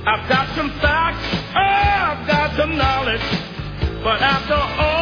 I've got some facts, oh, I've got some knowledge, but after all